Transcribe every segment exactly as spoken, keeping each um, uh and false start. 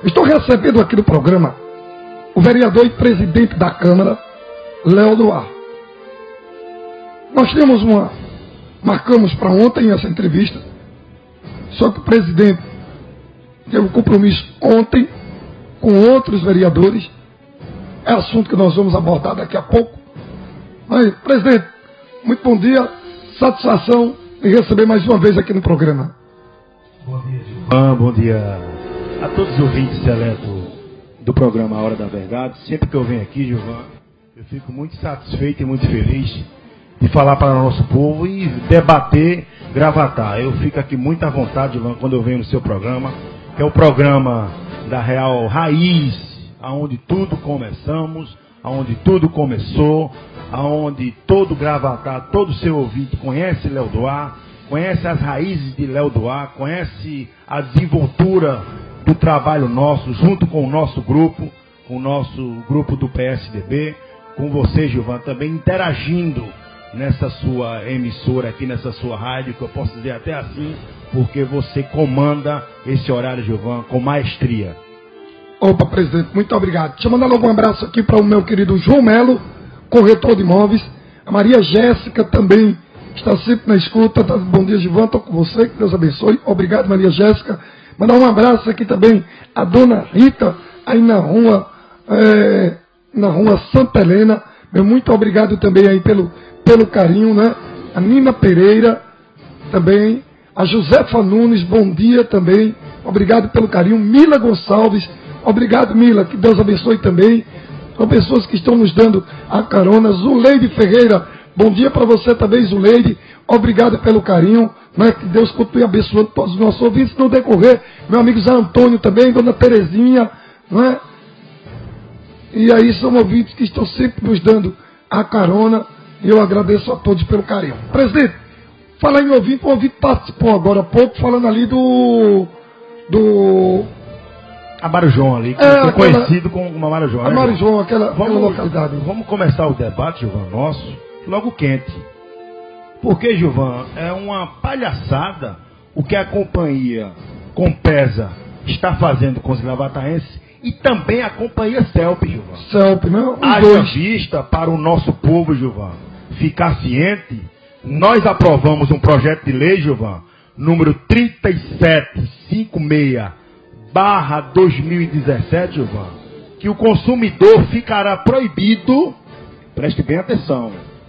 Estou recebendo aqui no programa o vereador e presidente da Câmara, Léo Duarte. Nós temos uma... Marcamos para ontem essa entrevista, só que o presidente teve um compromisso ontem com outros vereadores. É assunto que nós vamos abordar daqui a pouco. Mas, presidente, muito bom dia. Satisfação em receber mais uma vez aqui no programa. Bom dia, Gilvan. Bom dia a todos os ouvintes seletos do programa A Hora da Verdade. Sempre que eu venho aqui, Gilvan, eu fico muito satisfeito e muito feliz de falar para o nosso povo e debater, gravatar. Eu fico aqui muito à vontade, Gilvan, quando eu venho no seu programa, que é o programa da Real Raiz, aonde tudo começamos, aonde tudo começou, aonde todo gravatar, todo seu ouvinte conhece Léo Duarte, conhece as raízes de Léo Duarte, conhece a desenvoltura do trabalho nosso, junto com o nosso grupo, com o nosso grupo do P S D B, com você, Gilvan, também interagindo nessa sua emissora aqui, nessa sua rádio, que eu posso dizer até assim, porque você comanda esse horário, Gilvan, com maestria. Opa, presidente, muito obrigado. Deixa eu mandar logo um abraço aqui para o meu querido João Melo, corretor de imóveis. A Maria Jéssica também está sempre na escuta. Tá, bom dia, Gilvan, estou com você, que Deus abençoe. Obrigado, Maria Jéssica. Mandar um abraço aqui também à dona Rita, aí na rua, é, na rua Santa Helena. Meu muito obrigado também aí pelo, pelo carinho, né? A Nina Pereira também. A Josefa Nunes, bom dia também. Obrigado pelo carinho. Mila Gonçalves, obrigado, Mila, que Deus abençoe também. São pessoas que estão nos dando a carona. Zuleide Ferreira, bom dia para você também, Zuleide. Obrigado pelo carinho, né? Que Deus continue abençoando todos os nossos ouvintes no decorrer. Meu amigo Zé Antônio também, dona Terezinha, né? E aí são ouvintes que estão sempre nos dando a carona. E eu agradeço a todos pelo carinho. Presidente, falar em ouvinte, o ouvinte participou agora há pouco, falando ali do... do Amarujão ali, que é, é aquela, conhecido como Amarujão. Amarujão, aquela, vamos, aquela localidade. Vamos começar o debate, Gilvan, nosso, logo quente. Porque, Gilvan, é uma palhaçada o que a companhia Compesa está fazendo com os gravataenses e também a companhia CELP, Gilvan. CELP, não? Haja vista para o nosso povo, Gilvan, ficar ciente. Nós aprovamos um projeto de lei, Gilvan, número trinta e sete cinquenta e seis barra dois mil e dezessete, Gilvan, que o consumidor ficará proibido, preste bem atenção,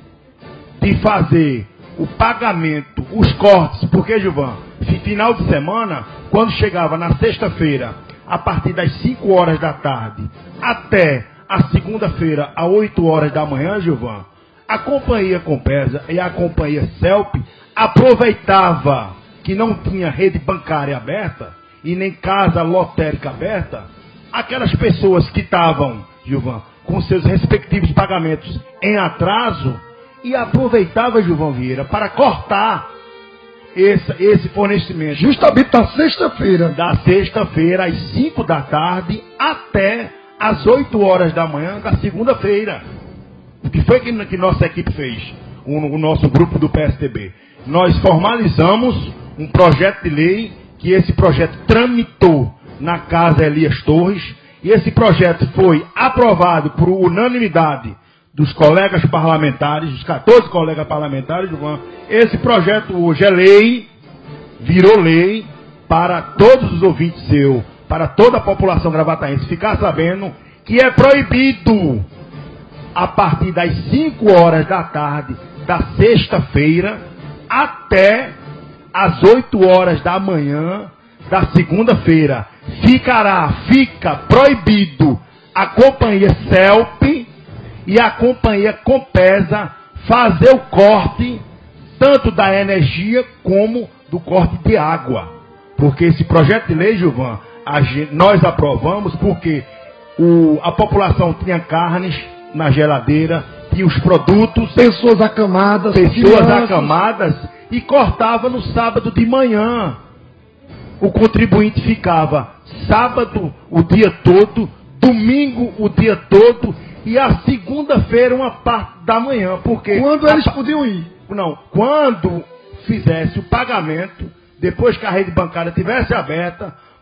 de fazer o pagamento, os cortes, porque, Gilvan, final de semana, quando chegava na sexta-feira, a partir das cinco horas da tarde, até a segunda-feira, às oito horas da manhã, Gilvan, a companhia Compesa e a companhia CELP aproveitava que não tinha rede bancária aberta e nem casa lotérica aberta, aquelas pessoas que estavam, Gilvan, com seus respectivos pagamentos em atraso, e aproveitava, Gilvan Vieira, para cortar esse, esse fornecimento. Justamente da sexta-feira. Da sexta-feira, às cinco da tarde, até às oito horas da manhã da segunda-feira. O que foi que, que nossa equipe fez? O, o nosso grupo do P S D B. Nós formalizamos um projeto de lei, que esse projeto tramitou na Casa Elias Torres, e esse projeto foi aprovado por unanimidade dos colegas parlamentares, dos quatorze colegas parlamentares, Gilvan. Esse projeto hoje é lei, virou lei, para todos os ouvintes seus, para toda a população gravataense ficar sabendo que é proibido, a partir das cinco horas da tarde da sexta-feira até às oito horas da manhã da segunda-feira, ficará, fica proibido a companhia CELP e a companhia Compesa fazer o corte tanto da energia como do corte de água. Porque esse projeto de lei, Gilvan, a gente, nós aprovamos porque o, a população tinha carnes na geladeira, tinha os produtos, pessoas acamadas, pessoas crianças. acamadas, e cortava no sábado de manhã. O contribuinte ficava sábado o dia todo, domingo o dia todo, e a segunda-feira uma parte da manhã. Porque quando eles a, podiam ir? Não, quando fizesse o pagamento, depois que a rede bancária tivesse aberta,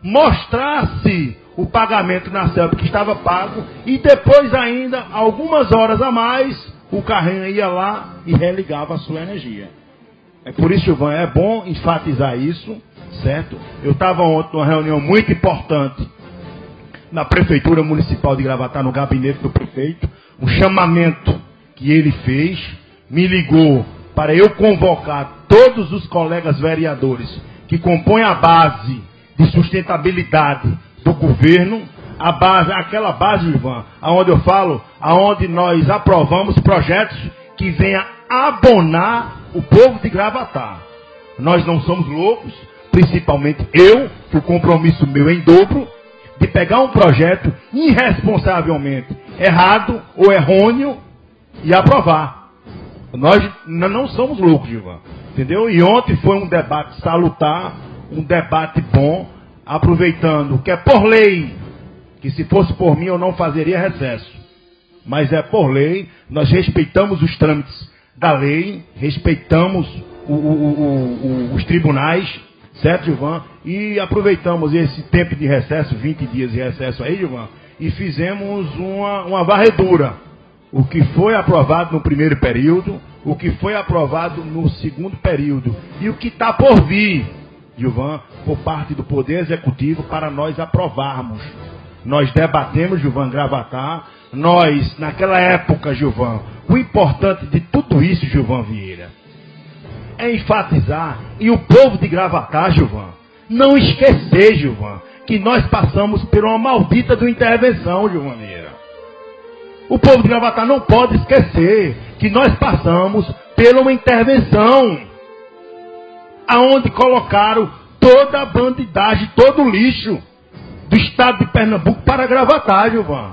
mostrasse o pagamento na CELP que estava pago e depois ainda, algumas horas a mais, o carrinho ia lá e religava a sua energia. É por isso, Gilvan, é bom enfatizar isso, certo? Eu estava ontem numa reunião muito importante na Prefeitura Municipal de Gravatá, no gabinete do prefeito, um chamamento que ele fez, me ligou para eu convocar todos os colegas vereadores que compõem a base de sustentabilidade do governo, a base, aquela base, Gilvan, aonde eu falo, aonde nós aprovamos projetos que venham abonar o povo de Gravatá. Nós não somos loucos, principalmente eu, que o compromisso meu é em dobro, de pegar um projeto irresponsavelmente errado ou errôneo e aprovar. Nós não somos loucos, Gilvan. Entendeu? E ontem foi um debate salutar, um debate bom, aproveitando que é por lei, que se fosse por mim eu não fazeria recesso. Mas é por lei, nós respeitamos os trâmites da lei, respeitamos o, o, o, o, os tribunais, certo, Gilvan? E aproveitamos esse tempo de recesso, vinte dias de recesso aí, Gilvan, e fizemos uma, uma varredura. O que foi aprovado no primeiro período, o que foi aprovado no segundo período, e o que está por vir, Gilvan, por parte do Poder Executivo, para nós aprovarmos. Nós debatemos, Gilvan, Gravatá, nós, naquela época, Gilvan, o importante de tudo isso, Gilvan Vieira, é enfatizar, e o povo de Gravatá, Gilvan, não esquecer, Gilvan, que nós passamos por uma maldita de intervenção, Gilvan Vieira. O povo de Gravatá não pode esquecer que nós passamos por uma intervenção, aonde colocaram toda a bandidagem, todo o lixo do estado de Pernambuco para Gravatá, Gilvan.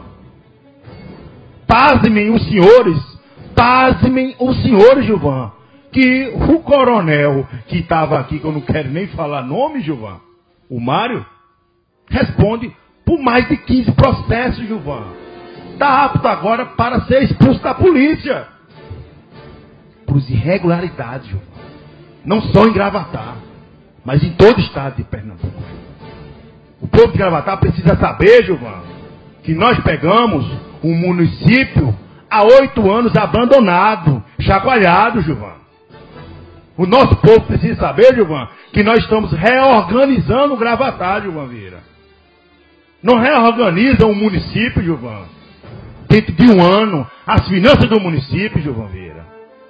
Pasmem os senhores, pasmem os senhores, Gilvan, que o coronel que estava aqui, que eu não quero nem falar nome, Gilvan, o Mário, responde por mais de quinze processos, Gilvan. Está apto agora para ser expulso da polícia. Por irregularidades, Gilvan. Não só em Gravatá, mas em todo o estado de Pernambuco. O povo de Gravatá precisa saber, Gilvan, que nós pegamos um município há oito anos abandonado, chacoalhado, Gilvan. O nosso povo precisa saber, Gilvan, que nós estamos reorganizando o Gravatá, Gilvan Vieira. Não reorganiza o município, Gilvan, dentro de um ano, as finanças do município, Gilvan Vieira.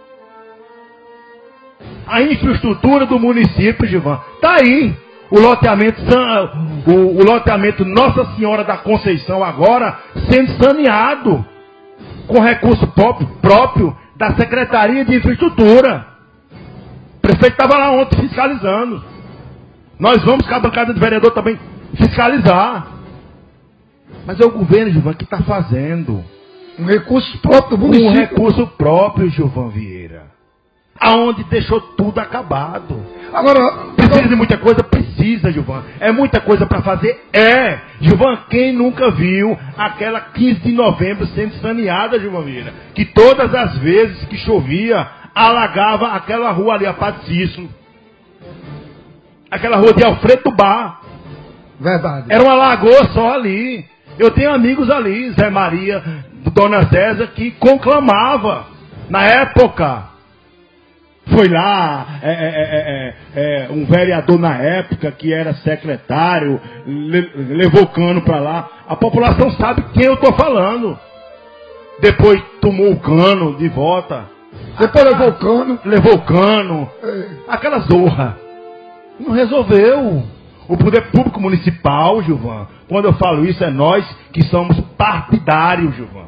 A infraestrutura do município, Gilvan, está aí. O loteamento, o, o loteamento Nossa Senhora da Conceição agora sendo saneado com recurso próprio, próprio da Secretaria de Infraestrutura. O prefeito estava lá ontem fiscalizando. Nós vamos com a bancada de vereador também fiscalizar. Mas é o governo, Gilvan, que está fazendo. Um recurso próprio do município. Um recurso próprio, Gilvan Vieira. Aonde deixou tudo acabado. Agora, precisa de muita coisa? Precisa, Gilvan. É muita coisa para fazer? É. Gilvan, quem nunca viu aquela quinze de novembro sendo saneada, Gilvan Vieira? Que todas as vezes que chovia, alagava aquela rua ali, a Patício. Aquela rua de Alfredo Bar. Verdade. Era uma lagoa só ali. Eu tenho amigos ali, Zé Maria, Dona Zéza, que conclamava. Na época, foi lá é, é, é, é, um vereador na época, que era secretário, le, levou cano para lá. A população sabe quem eu estou falando. Depois tomou o cano de volta. Depois levou o cano. Levou o cano. É. Aquela zorra. Não resolveu. O poder público municipal, Gilvan, quando eu falo isso, é nós que somos partidários, Gilvan.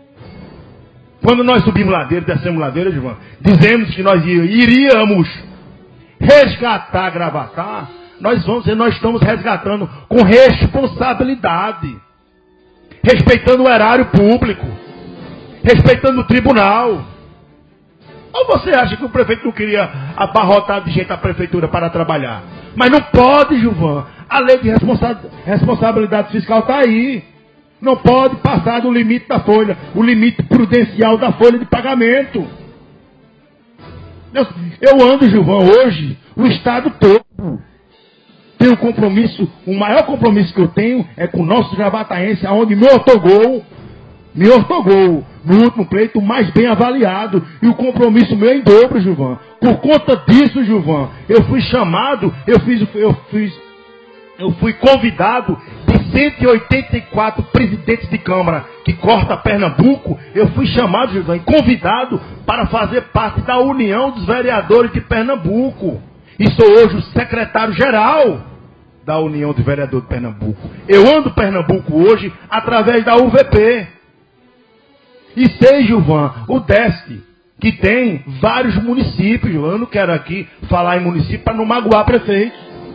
Quando nós subimos ladeira, descemos ladeira, Gilvan, dizemos que nós iríamos resgatar Gravatá, nós vamos e nós estamos resgatando com responsabilidade, respeitando o erário público, respeitando o tribunal. Ou você acha que o prefeito não queria abarrotar de gente a prefeitura para trabalhar? Mas não pode, Gilvan. A lei de responsa- responsabilidade fiscal está aí. Não pode passar do limite da folha, o limite prudencial da folha de pagamento. Eu, eu ando, Gilvan, hoje, o estado todo, tenho compromisso, o maior compromisso que eu tenho é com o nosso gravataense, aonde me ortogou, me ortogou no último pleito mais bem avaliado. E o compromisso meu é em dobro, Gilvan. Por conta disso, Gilvan, eu fui chamado, eu fiz, eu fiz, eu fui convidado de cento e oitenta e quatro presidentes de Câmara que corta Pernambuco, eu fui chamado, Gilvan, e convidado para fazer parte da União dos Vereadores de Pernambuco. E sou hoje o secretário-geral da União dos Vereadores de Pernambuco. Eu ando Pernambuco hoje através da U V P. E sei, Gilvan, o D E S C, que tem vários municípios. Eu não quero aqui falar em município para não magoar prefeito.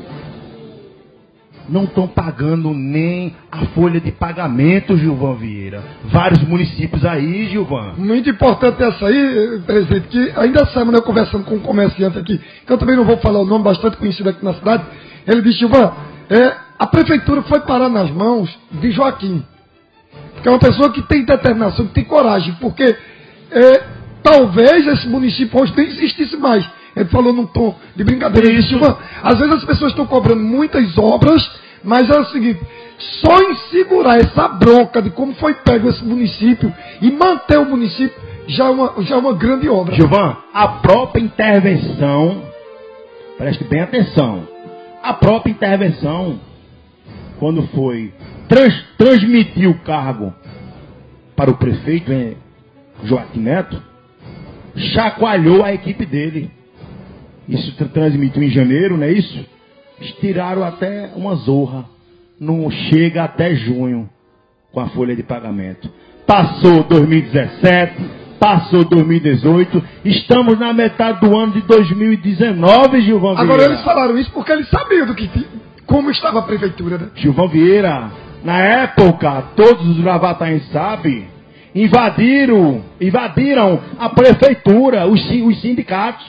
Não estão pagando nem a folha de pagamento, Gilvan Vieira. Vários municípios aí, Gilvan. Muito importante essa aí, presidente, que ainda semana eu conversando com um comerciante aqui, que eu também não vou falar o nome, bastante conhecido aqui na cidade. Ele disse, Gilvan, é, a prefeitura foi parar nas mãos de Joaquim, que é uma pessoa que tem determinação, que tem coragem, porque é, talvez esse município hoje nem existisse mais. Ele falou num tom de brincadeira. Ele disse, às vezes as pessoas estão cobrando muitas obras, mas é o seguinte, só em segurar essa bronca de como foi pego esse município e manter o município já é uma, já é uma grande obra. Gilvan, a própria intervenção, preste bem atenção, a própria intervenção, quando foi trans, transmitir o cargo para o prefeito hein, Joaquim Neto, chacoalhou a equipe dele. Isso transmitiu em janeiro, não é isso? Tiraram até uma zorra. Não chega até junho com a folha de pagamento. Passou dois mil e dezessete, passou dois mil e dezoito, estamos na metade do ano de dois mil e dezenove, Gilvan Vieira. Agora eles falaram isso porque eles sabiam do que, como estava a prefeitura, né? Gilvan Vieira, na época, todos os gravataenses sabem, invadiram, invadiram a prefeitura, os, os sindicatos.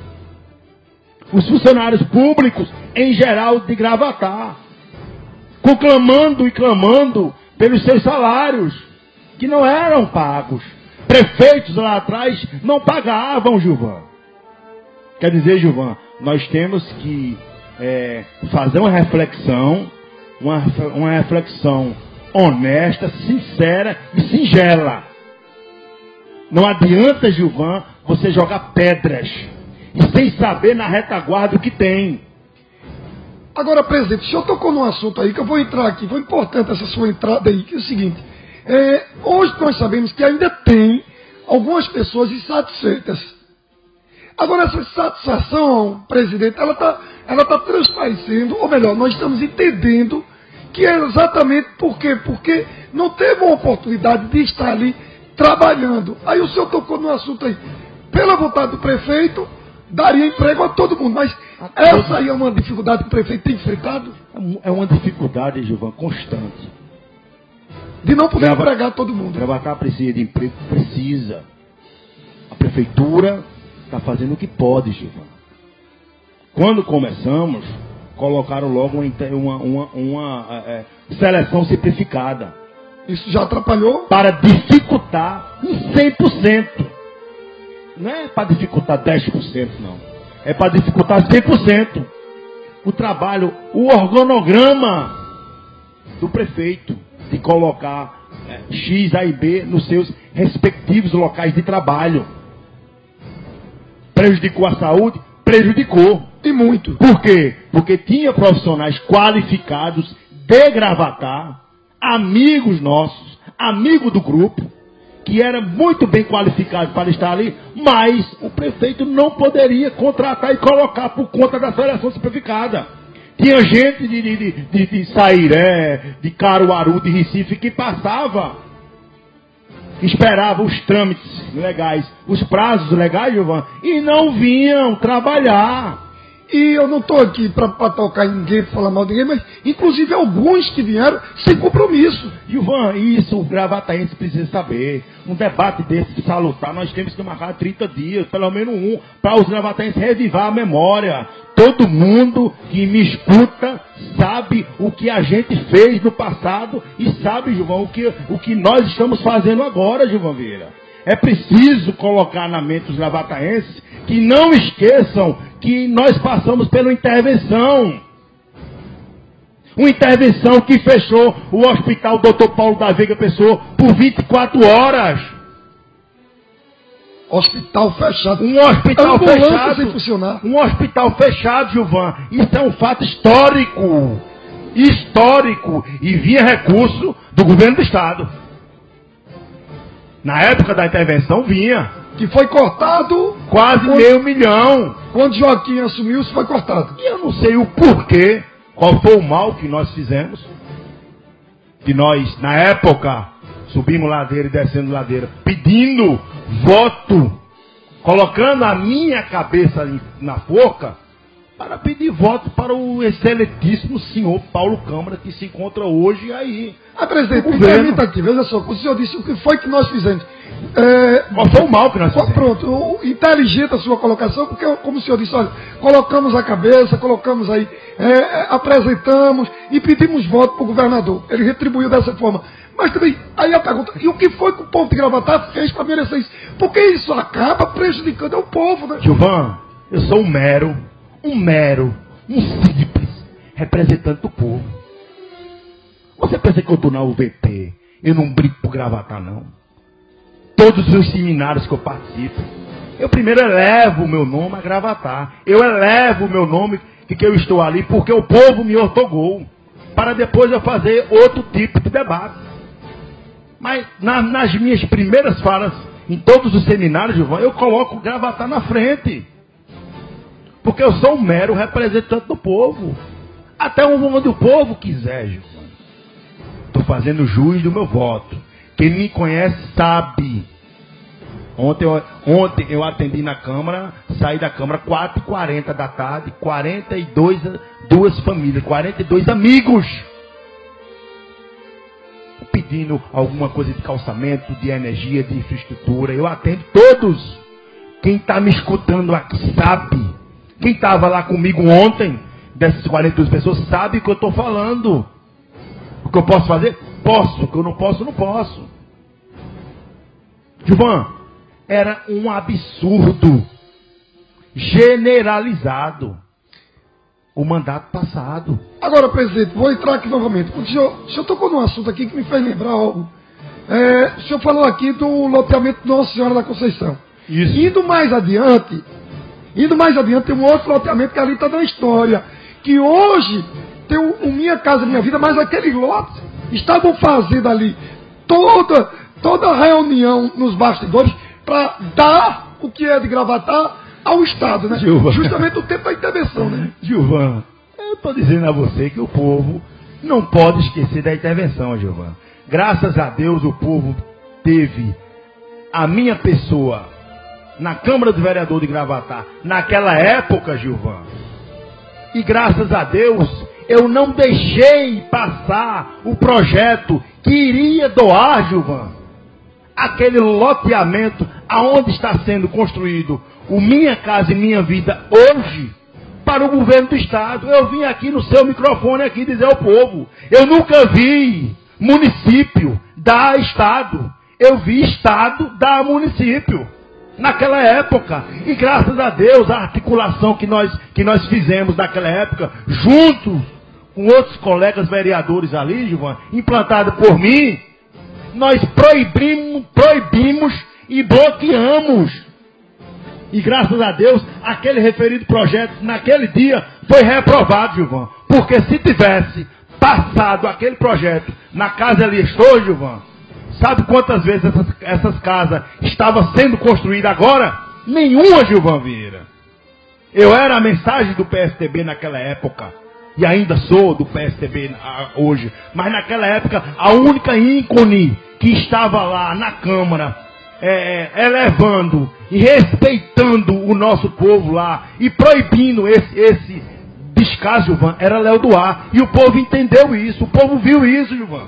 Os funcionários públicos, em geral, de Gravatá, conclamando e clamando pelos seus salários, que não eram pagos. Prefeitos lá atrás não pagavam, Gilvan. Quer dizer, Gilvan, nós temos que é, fazer uma reflexão, uma, uma reflexão honesta, sincera e singela. Não adianta, Gilvan, você jogar pedras e sem saber na retaguarda o que tem. Agora, presidente, o senhor tocou num assunto aí que eu vou entrar aqui, foi importante essa sua entrada aí, que é o seguinte, é, hoje nós sabemos que ainda tem algumas pessoas insatisfeitas. Agora, essa insatisfação, presidente, ela está ela tá transparecendo, ou melhor, nós estamos entendendo que é exatamente por quê? Porque não teve uma oportunidade de estar ali trabalhando. Aí o senhor tocou num assunto aí, pela vontade do prefeito, daria emprego a todo mundo, mas essa aí é uma dificuldade que o prefeito tem enfrentado? É uma dificuldade, Gilvan, constante. De não poder Grava, empregar todo mundo. Gravatar precisa de emprego, precisa. A prefeitura está fazendo o que pode, Gilvan. Quando começamos, colocaram logo uma, uma, uma, uma é, seleção simplificada. Isso já atrapalhou? Para dificultar em cem por cento. Não é para dificultar dez por cento, não. É para dificultar cem por cento. O trabalho, o organograma do prefeito de colocar é, X, A e B nos seus respectivos locais de trabalho. Prejudicou a saúde? Prejudicou. E muito. Por quê? Porque tinha profissionais qualificados de Gravatá, amigos nossos, amigo do grupo, que era muito bem qualificado para estar ali, mas o prefeito não poderia contratar e colocar por conta da seleção simplificada. Tinha gente de, de, de, de Sairé, de Caruaru, de Recife, que passava, esperava os trâmites legais, os prazos legais, Gilvan, e não vinham trabalhar. E eu não estou aqui para tocar em ninguém, para falar mal de ninguém, mas inclusive alguns que vieram sem compromisso. Gilvan, isso o gravataense precisa saber. Um debate desse salutar, nós temos que marcar trinta dias, pelo menos um, para os gravataenses revivar a memória. Todo mundo que me escuta sabe o que a gente fez no passado e sabe, Gilvan, o que, o que nós estamos fazendo agora, Gilvan Vieira. É preciso colocar na mente dos gravataenses que não esqueçam que nós passamos pela intervenção. Uma intervenção que fechou o hospital doutor Paulo da Veiga Pessoa por vinte e quatro horas. Hospital fechado. Um hospital fechado. Sem funcionar. Um hospital fechado, Gilvan. Isso é um fato histórico. Histórico. E via recurso do governo do estado. Na época da intervenção vinha. Que foi cortado. Quase quando, meio milhão. Quando Joaquim assumiu, isso foi cortado. E eu não sei o porquê. Qual foi o mal que nós fizemos. Que nós, na época, subimos ladeira e descendo ladeira. Pedindo voto. Colocando a minha cabeça na forca. Para pedir voto para o excelentíssimo senhor Paulo Câmara, que se encontra hoje aí. Ah, presidente, me permita aqui, veja só, o senhor disse o que foi que nós fizemos. É, Qual foi o mal que nós fizemos? Pronto, o, inteligente a sua colocação, porque, como o senhor disse, olha, colocamos a cabeça, colocamos aí, é, apresentamos e pedimos voto para o governador. Ele retribuiu dessa forma. Mas também, aí a pergunta, e o que foi que o povo de Gravatá fez para merecer isso? Porque isso acaba prejudicando o povo, né? Gilvan, eu sou um mero, um mero, um simples representante do povo. Você pensa que eu estou na U V P, eu não brinco por Gravatá, não? Todos os seminários que eu participo, eu primeiro elevo o meu nome a Gravatá. Eu elevo o meu nome que, que eu estou ali porque o povo me otorgou. Para depois eu fazer outro tipo de debate. Mas na, nas minhas primeiras falas, em todos os seminários, Gilvan, eu coloco Gravatá na frente. Porque eu sou um mero representante do povo. Até onde o povo quiser, Gilvan. Estou fazendo jus do meu voto. Quem me conhece sabe. Ontem eu, ontem eu atendi na Câmara, saí da Câmara quatro e quarenta da tarde, quarenta e duas famílias, quarenta e dois amigos. Pedindo alguma coisa de calçamento, de energia, de infraestrutura. Eu atendo todos. Quem está me escutando aqui sabe. Quem estava lá comigo ontem, dessas quarenta e duas pessoas, sabe o que eu estou falando. O que eu posso fazer? Posso. O que eu não posso, não posso. Gilvan, era um absurdo generalizado o mandato passado. Agora, presidente, vou entrar aqui novamente. O senhor, o senhor tocou num assunto aqui que me fez lembrar algo. É, o senhor falou aqui do loteamento Nossa Senhora da Conceição. Isso. Indo mais adiante, indo mais adiante, tem um outro loteamento que ali está na história. Que hoje tem o, o Minha Casa Minha Vida, mas aqueles lotes estavam fazendo ali toda, toda a reunião nos bastidores para dar o que é de Gravatá ao Estado, né? Gilvan. Justamente o tempo da intervenção, né? Gilvan, eu estou dizendo a você que o povo não pode esquecer da intervenção, Gilvan. Graças a Deus o povo teve a minha pessoa na Câmara do Vereador de Gravatá, naquela época, Gilvan. E graças a Deus eu não deixei passar o projeto que iria doar, Gilvan, aquele loteamento aonde está sendo construído o Minha Casa e Minha Vida hoje para o governo do Estado. Eu vim aqui no seu microfone aqui dizer ao povo, eu nunca vi município dar Estado, eu vi Estado dar município naquela época. E graças a Deus a articulação que nós, que nós fizemos naquela época, juntos com outros colegas vereadores ali, Gilvan, implantado por mim, nós proibimos, proibimos e bloqueamos. E graças a Deus, aquele referido projeto, naquele dia, foi reprovado, Gilvan. Porque se tivesse passado aquele projeto na casa ali estou, Gilvan, sabe quantas vezes essas, essas casas estavam sendo construídas agora? Nenhuma, Gilvan Vieira. Eu era a mensagem do P S D B naquela época. E ainda sou do P S D B hoje. Mas naquela época, a única ícone que estava lá na Câmara, é, elevando e respeitando o nosso povo lá, e proibindo esse, esse descaso, Gilvan, era Léo Duarte. E o povo entendeu isso, o povo viu isso, Gilvan.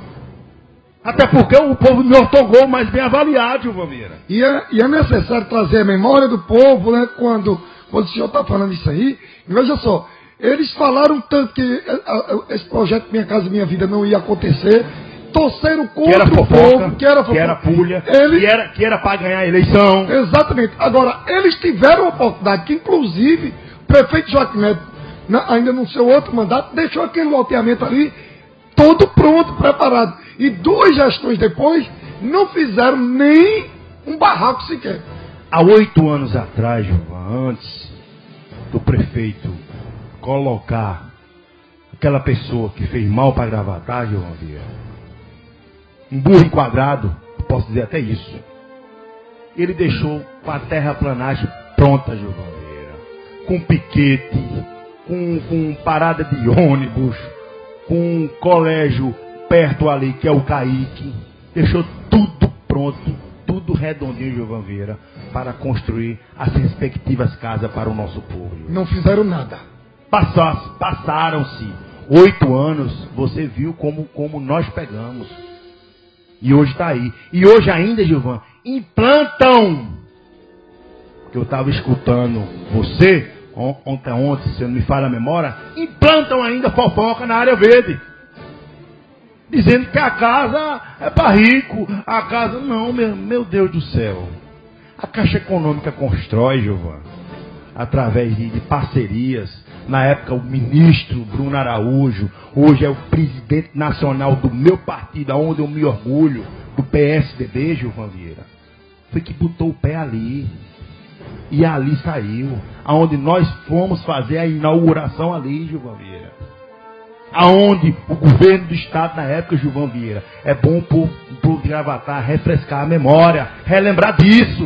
Até porque o povo me otorgou mais bem avaliado, Gilvan Vieira. E é, e é necessário trazer a memória do povo, né, quando, quando o senhor está falando isso aí. E veja só, eles falaram tanto que esse projeto Minha Casa Minha Vida não ia acontecer, torceram contra que era o fofoca, povo, que era fofoca, que era pulha, eles... que era, que era para ganhar a eleição. Exatamente. Agora, eles tiveram a oportunidade, que inclusive o prefeito Joaquim Neto na, ainda no seu outro mandato, deixou aquele loteamento ali todo pronto, preparado. E duas gestões depois, não fizeram nem um barraco sequer. Há oito anos atrás, Gilvan, antes do prefeito colocar aquela pessoa que fez mal para Gravatar, Gilvan Vieira, um burro enquadrado, posso dizer até isso, ele deixou com a terraplanagem pronta, Gilvan Vieira, com piquete, com, com parada de ônibus, com um colégio perto ali, que é o Caíque, deixou tudo pronto, tudo redondinho, Gilvan Vieira, para construir as respectivas casas para o nosso povo. Gilvan. Não fizeram nada. Passou, passaram-se oito anos, você viu como, como nós pegamos. E hoje está aí. E hoje ainda, Gilvan, implantam. Que eu estava escutando você, ontem, ontem, se eu não me falha a memória, implantam ainda fofoca na área verde. Dizendo que a casa é para rico. A casa, não, meu, meu Deus do céu. A Caixa Econômica constrói, Gilvan, através de, de parcerias. Na época, o ministro Bruno Araújo, hoje é o presidente nacional do meu partido, onde eu me orgulho, do P S D B, Gilvan Vieira. Foi que botou o pé ali. E ali saiu. Aonde nós fomos fazer a inauguração ali, Gilvan Vieira. Aonde o governo do estado na época, Gilvan Vieira, é bom por, por Gravatar, refrescar a memória, relembrar disso.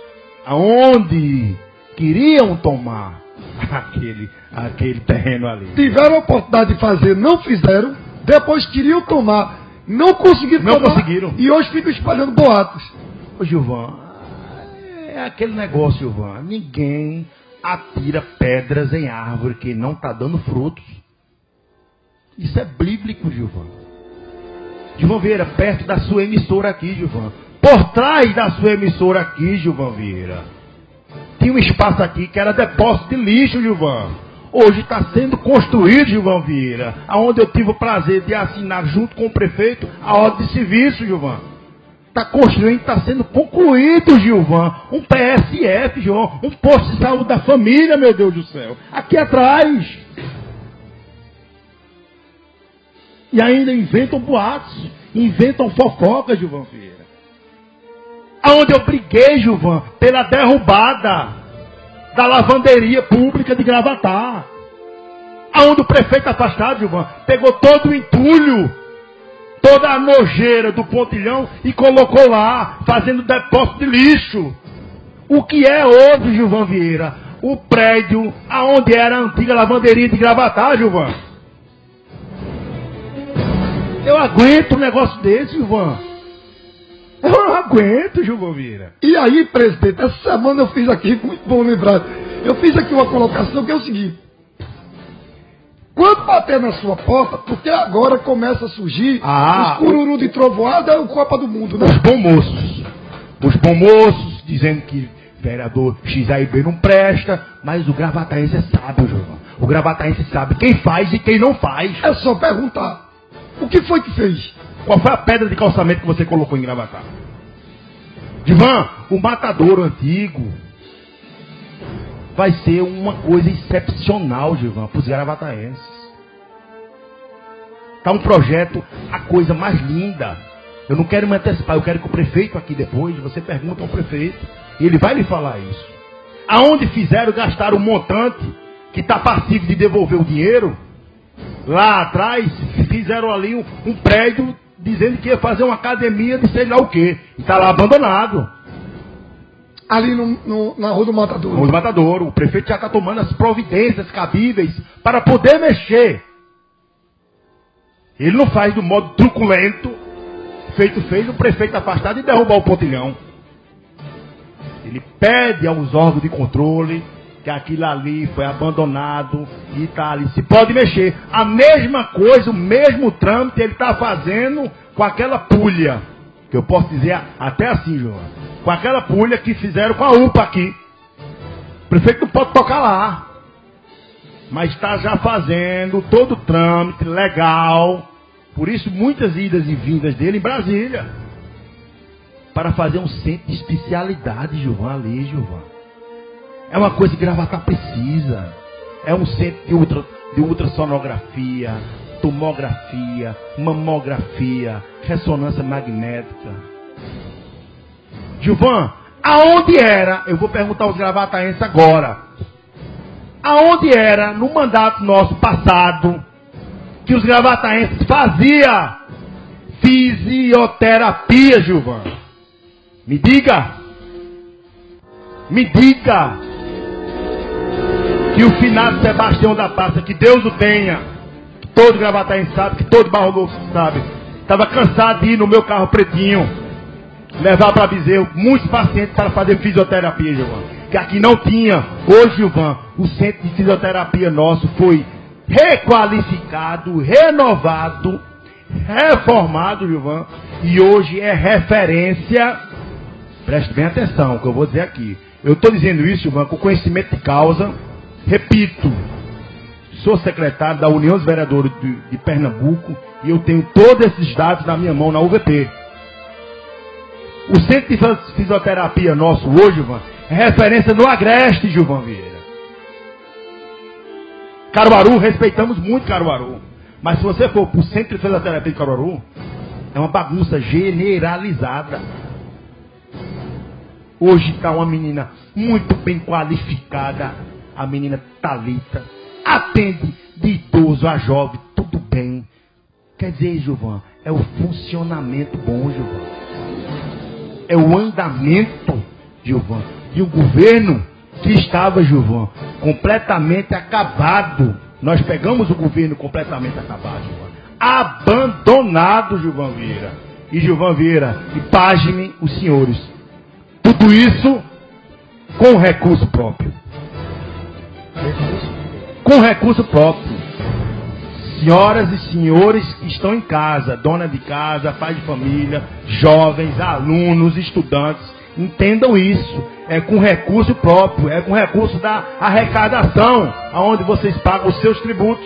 Aonde queriam tomar aquele, aquele terreno ali. Tiveram a oportunidade de fazer, não fizeram. Depois queriam tomar, não conseguiram não tomar. conseguiram. E hoje ficam espalhando boatos. Ô Gilvan, é aquele negócio, Gilvan. Ninguém atira pedras em árvore que não está dando frutos. Isso é bíblico, Gilvan. Gilvan Vieira, perto da sua emissora aqui, Gilvan. Por trás da sua emissora aqui, Gilvan Vieira, tinha um espaço aqui que era depósito de lixo, Gilvan. Hoje está sendo construído, Gilvan Vieira, aonde eu tive o prazer de assinar junto com o prefeito a ordem de serviço, Gilvan. Está construindo, está sendo concluído, Gilvan, um P S F, Gilvan, um posto de saúde da família, meu Deus do céu, aqui atrás. E ainda inventam boatos, inventam fofocas, Gilvan Vieira. Aonde eu briguei, Gilvan, pela derrubada da lavanderia pública de Gravatar. Aonde o prefeito afastado, Gilvan, pegou todo o entulho, toda a nojeira do pontilhão e colocou lá, fazendo depósito de lixo. O que é hoje, Gilvan Vieira? O prédio aonde era a antiga lavanderia de Gravatar, Gilvan. Eu aguento um negócio desse, Gilvan. Eu não aguento, Gilvan Vieira. E aí, presidente, essa semana eu fiz aqui, muito bom lembrar, eu fiz aqui uma colocação que é o seguinte. Quando bater na sua porta, porque agora começa a surgir ah, os cururu de trovoada, é o Copa do Mundo, né? Os bons moços. Os bons moços dizendo que vereador X A I B não presta, mas o gravataense é sábio, Gilvan. O gravataense sabe quem faz e quem não faz. É só perguntar. O que foi que fez? Qual foi a pedra de calçamento que você colocou em Gravatar? Gilvan, o matadouro antigo vai ser uma coisa excepcional, Gilvan, para os gravataenses. Está um projeto, a coisa mais linda. Eu não quero me antecipar, eu quero que o prefeito aqui depois, você pergunta ao prefeito, e ele vai lhe falar isso. Aonde fizeram gastar um montante que está passivo de devolver o dinheiro, lá atrás fizeram ali um, um prédio dizendo que ia fazer uma academia de sei lá o quê. E está lá abandonado. Ali no, no, na Rua do Matadouro. Rua do Matadouro. O prefeito já está tomando as providências cabíveis para poder mexer. Ele não faz do modo truculento, feito fez o prefeito afastado e derrubar o pontilhão. Ele pede aos órgãos de controle que aquilo ali foi abandonado e está ali. Se pode mexer. A mesma coisa, o mesmo trâmite ele está fazendo com aquela pulha. Que eu posso dizer até assim, João. Com aquela pulha que fizeram com a U P A aqui. O prefeito não pode tocar lá. Mas está já fazendo todo o trâmite legal. Por isso, muitas idas e vindas dele em Brasília. Para fazer um centro de especialidade, Gilvan, ali, Gilvan. É uma coisa que Gravatar precisa. É um centro de, ultra, de ultrassonografia, tomografia, mamografia, ressonância magnética. Gilvan, aonde era, eu vou perguntar aos gravataenses agora, aonde era no mandato nosso passado que os gravataenses faziam fisioterapia, Gilvan? Me diga, me diga que o finado Sebastião da Praça, que Deus o tenha, que todo gravataense sabe, que todo Barro Novo sabe, estava cansado de ir no meu carro pretinho, levar para Bezerro muitos pacientes para fazer fisioterapia, Gilvan. Que aqui não tinha. Hoje, Gilvan, o centro de fisioterapia nosso foi requalificado, renovado, reformado, Gilvan. E hoje é referência. Preste bem atenção, que eu vou dizer aqui. Eu estou dizendo isso, Gilvan, com conhecimento de causa. Repito, sou secretário da União dos Vereadores de, de Pernambuco e eu tenho todos esses dados na minha mão na U V P. O centro de fisioterapia nosso hoje, Gilvan, é referência no Agreste, Gilvan Vieira. Caruaru, respeitamos muito Caruaru. Mas se você for para o centro de fisioterapia de Caruaru, é uma bagunça generalizada. Hoje está uma menina muito bem qualificada, a menina Thalita, atende de idoso a jovem, tudo bem. Quer dizer, Gilvan, é o funcionamento bom, Gilvan. É o andamento, Gilvan, de um governo que estava, Gilvan, completamente acabado. Nós pegamos o governo completamente acabado, Gilvan. Abandonado, Gilvan Vieira. E Gilvan Vieira, e pasmem os senhores. Tudo isso com recurso próprio. Com recurso próprio. Senhoras e senhores que estão em casa, dona de casa, pai de família, jovens, alunos, estudantes, entendam isso. É com recurso próprio, é com recurso da arrecadação, aonde vocês pagam os seus tributos.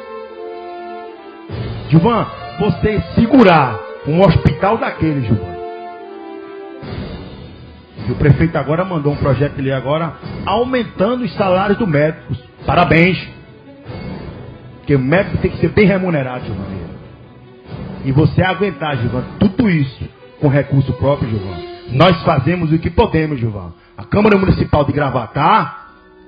Gilvan, você segurar um hospital daquele, Gilvan. E o prefeito agora mandou um projeto de lei agora, aumentando os salários dos médicos. Parabéns. Porque o médico tem que ser bem remunerado, Gilvan. E você aguentar, Gilvan, tudo isso com recurso próprio, Gilvan. Nós fazemos o que podemos, Gilvan. A Câmara Municipal de Gravatá,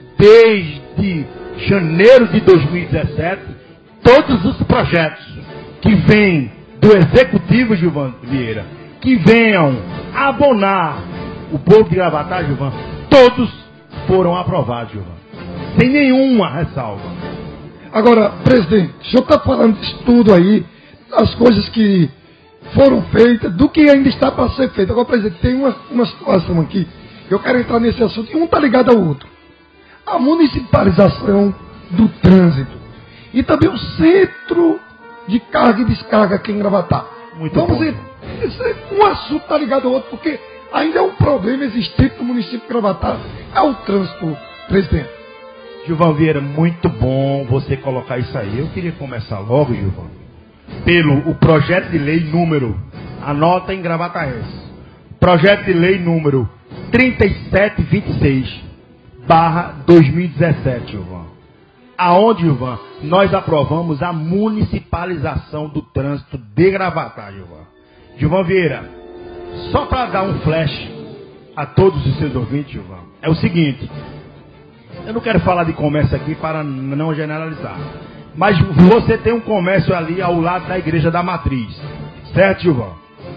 desde janeiro de dois mil e dezessete, todos os projetos que vêm do Executivo, Gilvan Vieira, que venham abonar o povo de Gravatá, Gilvan, todos foram aprovados, Gilvan. Sem nenhuma ressalva. Agora, presidente, o senhor está falando disso tudo aí, as coisas que foram feitas, do que ainda está para ser feito. Agora, presidente, tem uma, uma situação aqui, eu quero entrar nesse assunto, e um está ligado ao outro. A municipalização do trânsito. E também o centro de carga e descarga aqui em Gravatá. Muito Vamos bom. ver, esse, um assunto está ligado ao outro, porque ainda é um problema existente no município de Gravatá, é o trânsito, presidente. Gilvan Vieira, muito bom você colocar isso aí. Eu queria começar logo, Gilvan, pelo o projeto de lei número, anota em Gravataense, projeto de lei número trinta e sete vinte e seis barra dois mil e dezessete, Gilvan. Aonde, Gilvan, nós aprovamos a municipalização do trânsito de Gravatá, Gilvan. Gilvan Vieira, só para dar um flash a todos os seus ouvintes, Gilvan, é o seguinte. Eu não quero falar de comércio aqui para não generalizar. Mas você tem um comércio ali ao lado da igreja da Matriz. Certo, Gilvan?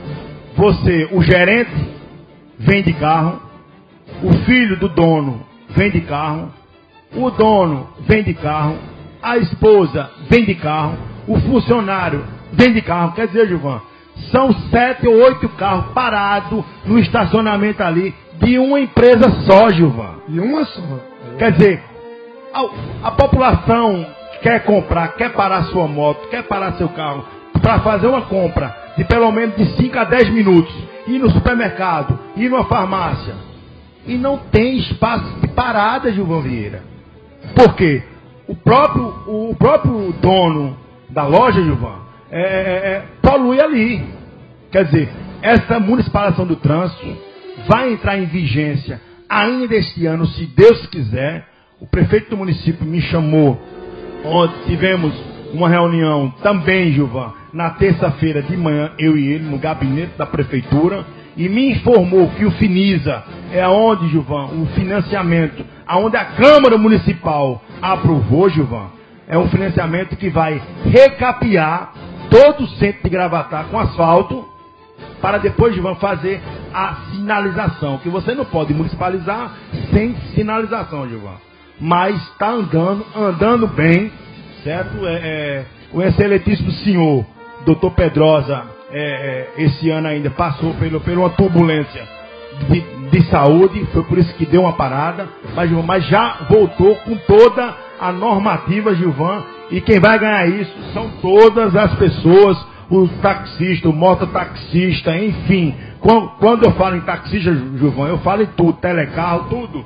Você, o gerente, vem de carro. O filho do dono vem de carro. O dono vem de carro. A esposa vem de carro. O funcionário vem de carro. Quer dizer, Gilvan, são sete ou oito carros parados no estacionamento ali de uma empresa só, Gilvan. E uma só. Quer dizer, a, a população quer comprar, quer parar sua moto, quer parar seu carro, para fazer uma compra de pelo menos de cinco a dez minutos, ir no supermercado, ir numa farmácia, e não tem espaço de parada, Gilvan Vieira. Por quê? O próprio, o próprio dono da loja, Gilvan, é, é, é, polui ali. Quer dizer, essa municipalização do trânsito vai entrar em vigência ainda este ano, se Deus quiser, o prefeito do município me chamou, onde tivemos uma reunião também, Gilvan, na terça-feira de manhã, eu e ele, no gabinete da prefeitura, e me informou que o Finisa é onde, Gilvan, o financiamento, aonde a Câmara Municipal aprovou, Gilvan, é um financiamento que vai recapear todo o centro de Gravatá com asfalto, para depois, Gilvan, fazer a sinalização, que você não pode municipalizar sem sinalização, Gilvan. Mas está andando, andando bem, certo? É, é, o excelentíssimo senhor, doutor Pedrosa, é, é, esse ano ainda passou pelo, por uma turbulência de, de saúde, foi por isso que deu uma parada, mas, Gilvan, mas já voltou com toda a normativa, Gilvan, e quem vai ganhar isso são todas as pessoas, o taxista, o mototaxista, enfim. Quando, quando eu falo em taxista, Gilvan, eu falo em tudo, telecarro, tudo.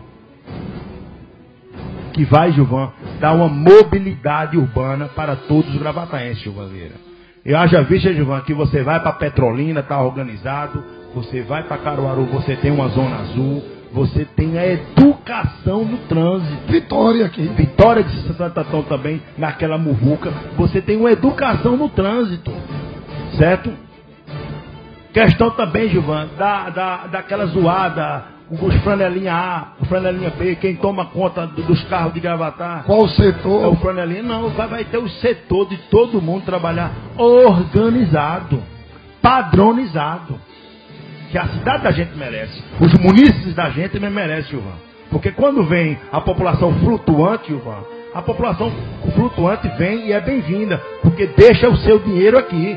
Que vai, Gilvan, dar uma mobilidade urbana para todos os gravataenses, Gilvan Vieira. Eu já vi, Gilvan, que você vai para Petrolina, está organizado, você vai para Caruaru, você tem uma zona azul, você tem a educação no trânsito. Vitória aqui. Vitória de Santo Antão também, naquela muvuca, você tem uma educação no trânsito, certo? Questão também, Gilvan, da, da, daquela zoada, os franelinha A, o franelinha B, quem toma conta do, dos carros de Gravatá. Qual setor? É o franelinha. Não, vai, vai ter o setor de todo mundo trabalhar organizado, padronizado. Que a cidade da gente merece. Os munícipes da gente merecem, Gilvan. Porque quando vem a população flutuante, Gilvan, a população flutuante vem e é bem-vinda. Porque deixa o seu dinheiro aqui.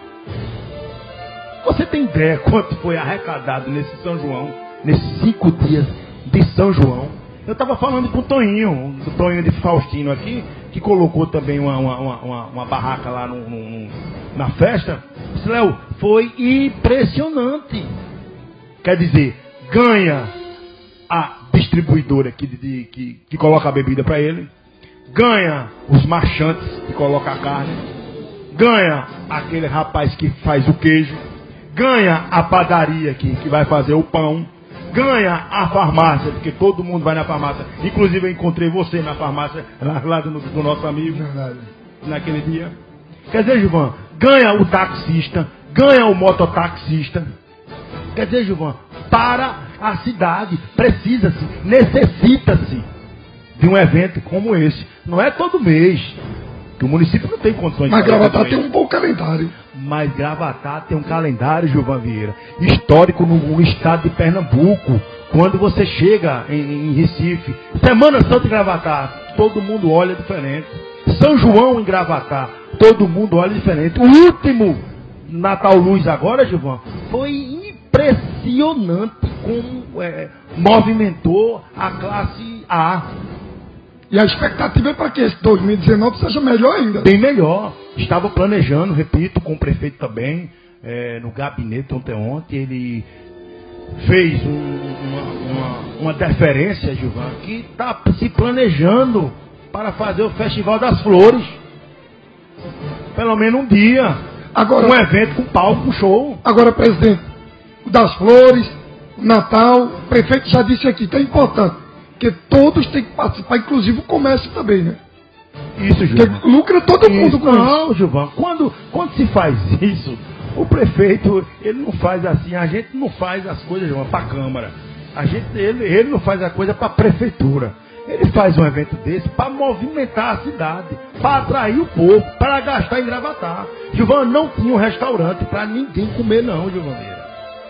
Você tem ideia quanto foi arrecadado nesse São João? Nesses cinco dias de São João. Eu estava falando com o Toninho, do Toninho de Faustino aqui, que colocou também uma, uma, uma, uma barraca lá no, no, na festa. Disse, Léo, foi impressionante. Quer dizer, ganha a distribuidora que, de, que, que coloca a bebida para ele, ganha os marchantes que colocam a carne, ganha aquele rapaz que faz o queijo, ganha a padaria que, que vai fazer o pão, ganha a farmácia, porque todo mundo vai na farmácia. Inclusive eu encontrei você na farmácia, lá, lá do, do nosso amigo, verdade, naquele dia. Quer dizer, Gilvan, ganha o taxista, ganha o mototaxista. Quer dizer, Gilvan, para a cidade, precisa-se, necessita-se de um evento como esse. Não é todo mês, que o município não tem condições de Mas fazer. Mas Gravatá tem um bom calendário. Mas Gravatá tem um calendário, Gilvan Vieira, histórico no, no estado de Pernambuco. Quando você chega em, em Recife, Semana Santa de Gravatá, todo mundo olha diferente. São João em Gravatá, todo mundo olha diferente. O último Natal Luz agora, Gilvan, foi impressionante como é, movimentou a classe A. E a expectativa é para que esse dois mil e dezenove seja melhor ainda. Bem melhor. Estava planejando, repito, com o prefeito também, é, no gabinete ontem, ontem, ele fez um, uma, uma, uma deferência, Gilvan, que está se planejando para fazer o Festival das Flores. Pelo menos um dia. Agora, um evento com palco, um show. Agora, presidente, das Flores, Natal, o prefeito já disse aqui que é importante. Porque todos têm que participar, inclusive o comércio também, né? Isso, Gilvan. Porque lucra todo mundo com não, isso. Não, Gilvan, Gilvan, quando, quando se faz isso, o prefeito, ele não faz assim, a gente não faz as coisas, Gilvan, para a Câmara. A gente, ele, ele não faz a coisa para a Prefeitura. Ele faz um evento desse para movimentar a cidade, para atrair o povo, para gastar em Gravatá. Gilvan, não tinha um restaurante para ninguém comer não, Gilvan Vieira.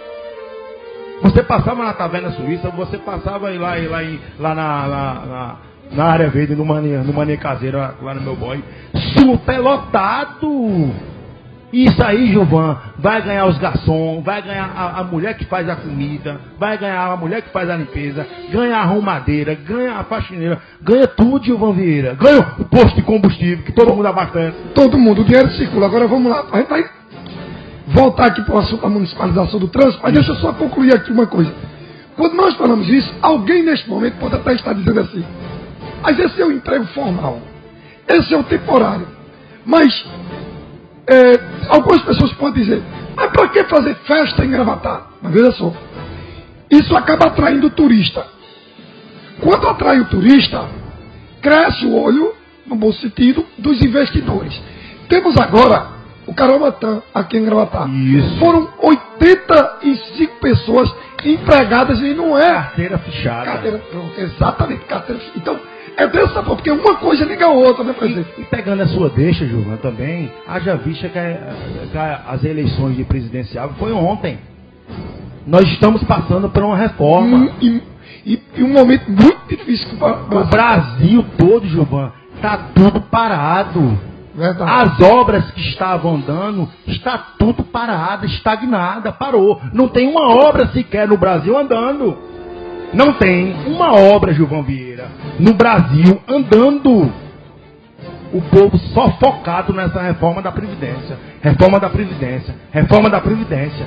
Você passava na Taverna Suíça, você passava lá, lá, lá na, na, na, na área verde, no Mania, no Mania Caseira, lá no meu boy, super lotado. Isso aí, Gilvan, vai ganhar os garçons, vai ganhar a, a mulher que faz a comida, vai ganhar a mulher que faz a limpeza, ganha a arrumadeira, ganha a faxineira, ganha tudo, Gilvan Vieira. Ganha o posto de combustível, que todo mundo abastece. Todo mundo, o dinheiro circula. Agora vamos lá, a gente vai voltar aqui para o assunto da municipalização do trânsito, mas deixa eu só concluir aqui uma coisa. Quando nós falamos isso, alguém neste momento pode até estar dizendo assim, mas esse é o emprego formal, esse é o temporário. Mas é, algumas pessoas podem dizer, mas para que fazer festa em Gravatá? Mas veja só, isso acaba atraindo o turista. Quando atrai o turista, cresce o olho, no bom sentido, dos investidores. Temos agora o Caromatã, aqui em Gravatá. Isso. Foram oitenta e cinco pessoas empregadas e não é... Carteira fechada. Carteira, exatamente, carteira fechada. Então, é dessa forma, porque uma coisa liga a outra, né, presidente? E, e pegando a sua deixa, Gilvan, também, haja vista que, a, que a, as eleições de presidencial foi ontem. Nós estamos passando por uma reforma. E, e, e um momento muito difícil que o O Brasil todo, Gilvan, está tudo parado. Verdade. As obras que estavam andando, está tudo parado, estagnada, parou. Não tem uma obra sequer no Brasil andando. Não tem uma obra, Gilvan Vieira, no Brasil andando. O povo só focado nessa reforma da Previdência. Reforma da Previdência. Reforma da Previdência.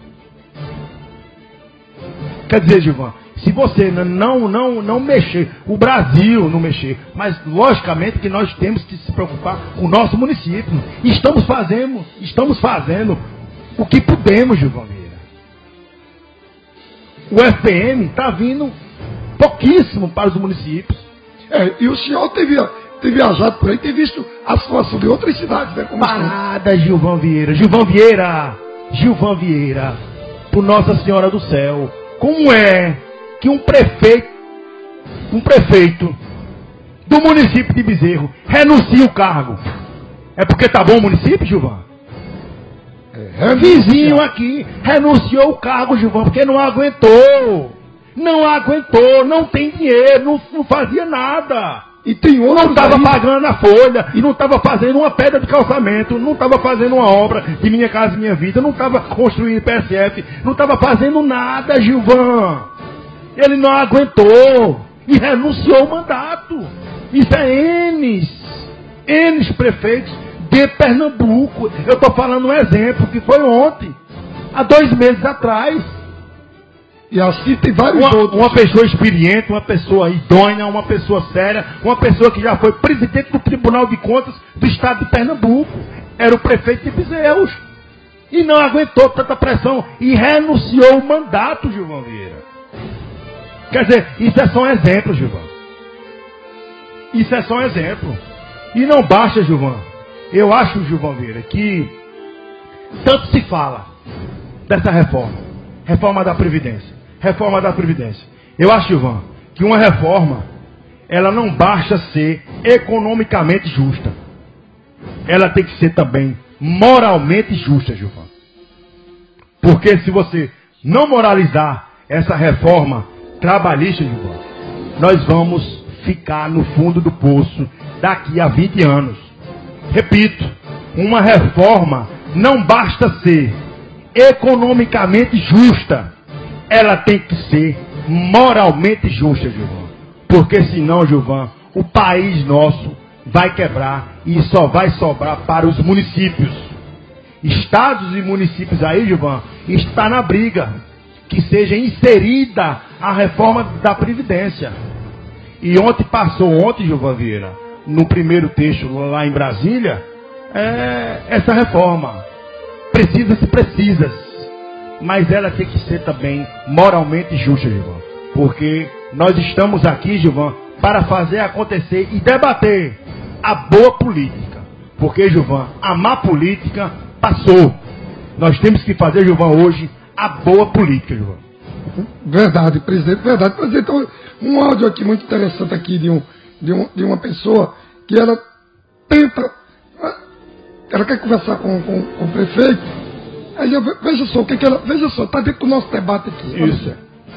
Quer dizer, Gilvan, se você não, não, não mexer, o Brasil não mexer, mas logicamente que nós temos que se preocupar com o nosso município. Estamos fazendo, estamos fazendo o que podemos, Gilvan Vieira. O F P M está vindo pouquíssimo para os municípios. É, e o senhor tem, via, tem viajado por aí, tem visto a situação de outras cidades, né? Como Parada, Gilvan Vieira, Gilvan Vieira, Gilvan Vieira, por Nossa Senhora do Céu. Como é que um prefeito, um prefeito do município de Bezerro renuncia o cargo? É porque tá bom o município, Gilvan? É, vizinho aqui renunciou o cargo, Gilvan, porque não aguentou. Não aguentou, não tem dinheiro, não, não fazia nada. E tem outro. Não estava pagando a folha e não estava fazendo uma pedra de calçamento, não estava fazendo uma obra de Minha Casa Minha Vida, não estava construindo P S F, não estava fazendo nada, Gilvan. Ele não aguentou e renunciou o mandato. Isso é N, N prefeitos de Pernambuco. Eu estou falando um exemplo que foi ontem, há dois meses atrás. E assim tem vários uma, outros. Uma pessoa experiente, uma pessoa idônea, uma pessoa séria, uma pessoa que já foi presidente do Tribunal de Contas do Estado de Pernambuco. Era o prefeito de Bezerros. E não aguentou tanta pressão e renunciou o mandato, Gilvan Vieira. Quer dizer, isso é só um exemplo, Gilvan. Isso é só um exemplo. E não basta, Gilvan. Eu acho, Gilvan Vieira, que tanto se fala dessa reforma. Reforma da Previdência. Reforma da Previdência. Eu acho, Gilvan, que uma reforma, ela não basta ser economicamente justa. Ela tem que ser também moralmente justa, Gilvan. Porque se você não moralizar essa reforma trabalhista, Gilvan, nós vamos ficar no fundo do poço daqui a vinte anos. Repito, uma reforma não basta ser economicamente justa. Ela tem que ser moralmente justa, Gilvan. Porque senão, Gilvan, o país nosso vai quebrar e só vai sobrar para os municípios. Estados e municípios aí, Gilvan, está na briga que seja inserida a reforma da Previdência. E ontem passou, ontem, Gilvan Vieira, no primeiro texto lá em Brasília, é, essa reforma. Precisa-se, precisa-se. Mas ela tem que ser também moralmente justa, Gilvan. Porque nós estamos aqui, Gilvan, para fazer acontecer e debater a boa política. Porque, Gilvan, a má política passou. Nós temos que fazer, Gilvan, hoje a boa política, Gilvan. Verdade, presidente, verdade. Presidente, um áudio aqui muito interessante aqui de, um, de, um, de uma pessoa que ela tenta, ela quer conversar com, com, com o prefeito. Aí eu, veja só, o que, que ela. Veja só, está dentro do nosso debate aqui. Isso.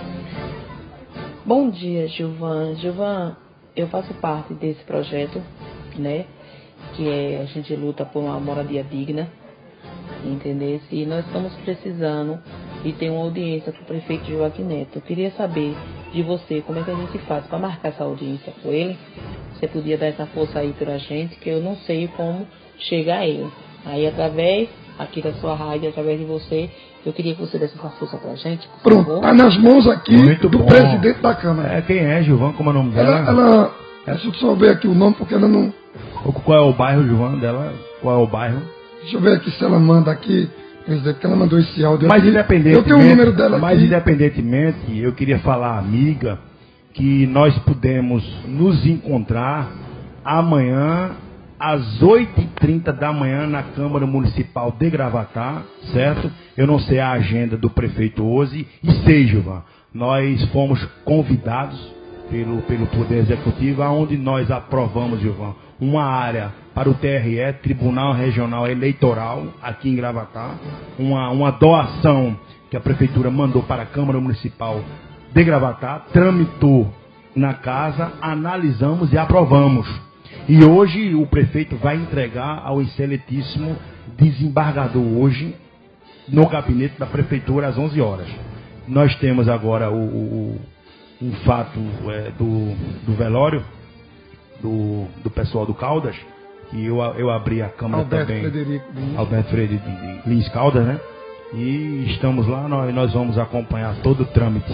Bom dia, Gilvan. Gilvan, eu faço parte desse projeto, né? Que é a gente luta por uma moradia digna, entendeu? E nós estamos precisando e tem uma audiência com o prefeito Joaquim Neto. Eu queria saber de você como é que a gente faz para marcar essa audiência com ele. Você podia dar essa força aí pra gente, que eu não sei como chegar a ele. Aí através aqui da sua rádio, através de você, eu queria que você desse essa força pra gente, por Pronto, favor. está nas mãos aqui Muito do bom. presidente da Câmara. É, quem é, Gilvan? Como é o nome dela? Ela, ela deixa eu só ver aqui o nome, porque ela não... Qual é o bairro, Gilvan, dela? Qual é o bairro? Deixa eu ver aqui se ela manda aqui, presidente, que ela mandou esse áudio Mas aqui. independentemente, Eu tenho o número dela mas aqui. independentemente, eu queria falar, amiga, que nós pudemos nos encontrar amanhã às oito e trinta da manhã na Câmara Municipal de Gravatá, certo? Eu não sei a agenda do prefeito hoje, e sei, Gilvan, nós fomos convidados pelo, pelo Poder Executivo, aonde nós aprovamos, Gilvan, uma área para o T R E, Tribunal Regional Eleitoral, aqui em Gravatá, uma, uma doação que a Prefeitura mandou para a Câmara Municipal de Gravatá, tramitou na casa, analisamos e aprovamos. E hoje o prefeito vai entregar ao excelentíssimo desembargador hoje, no gabinete da Prefeitura, às onze horas. Nós temos agora o, o, um fato é, do, do velório, do, do pessoal do Caldas, que eu, eu abri a Câmara Alberto também, Frederico Lins. Alberto Frederico Lins Caldas, né? E estamos lá, nós, nós vamos acompanhar todo o trâmite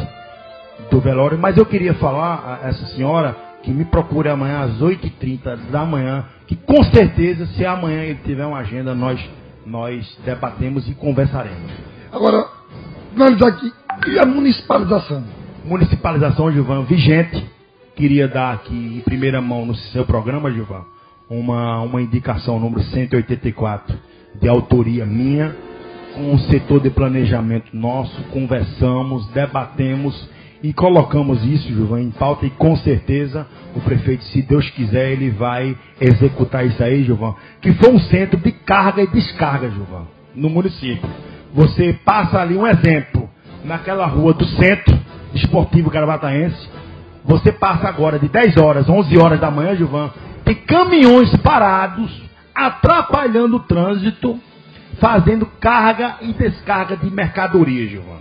do velório. Mas eu queria falar a essa senhora que me procure amanhã às oito e trinta da manhã, que com certeza, se amanhã ele tiver uma agenda, nós, nós debatemos e conversaremos. Agora, finalizar aqui, e a municipalização? Municipalização, Gilvan, vigente. Queria dar aqui em primeira mão no seu programa, Gilvan, uma, uma indicação número cento e oitenta e quatro, de autoria minha, com o setor de planejamento nosso, conversamos, debatemos e colocamos isso, Gilvan, em pauta, e com certeza o prefeito, se Deus quiser, ele vai executar isso aí, Gilvan, que foi um centro de carga e descarga, Gilvan, no município. Você passa ali um exemplo, naquela rua do Centro Esportivo Gravataense, você passa agora de dez horas, onze horas da manhã, Gilvan, tem caminhões parados, atrapalhando o trânsito, fazendo carga e descarga de mercadoria, Gilvan.